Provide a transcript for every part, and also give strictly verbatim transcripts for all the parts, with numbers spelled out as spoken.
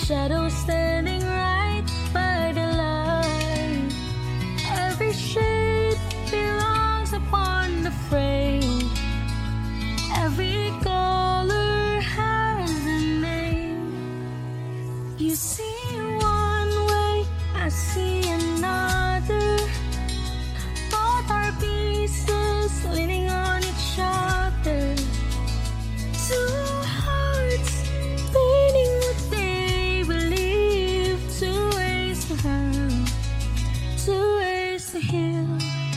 shadow standing right by the light. Every shade belongs upon the frame. Every color has a name. You see one way, I see another. Both are pieces leaning on each other. Two hearts beating what they believe. Two ways to hurt, two ways to heal.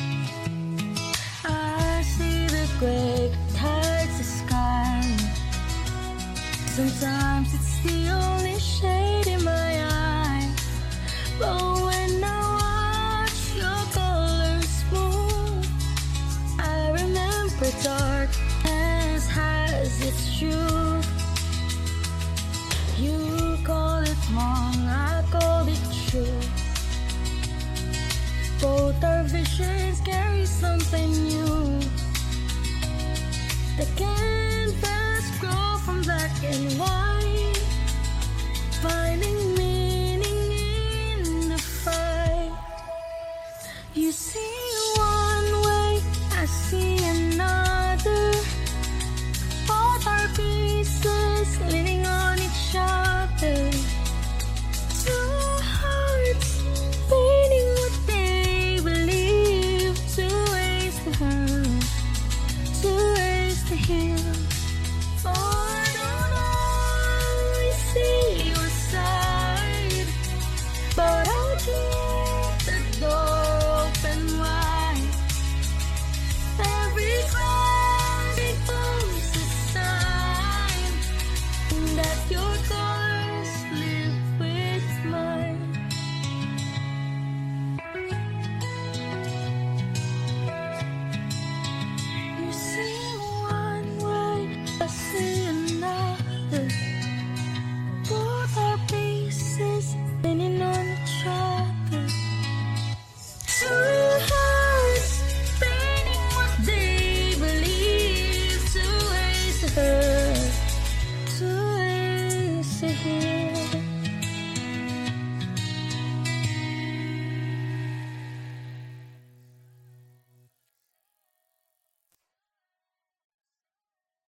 I see the gray tides the sky. Sometimes it's the only shade in my eye. But when I watch your colors move, I remember darkness has its truth. You call it wrong, I call it true. Both our visions carry something new. The canvas grow from black and white.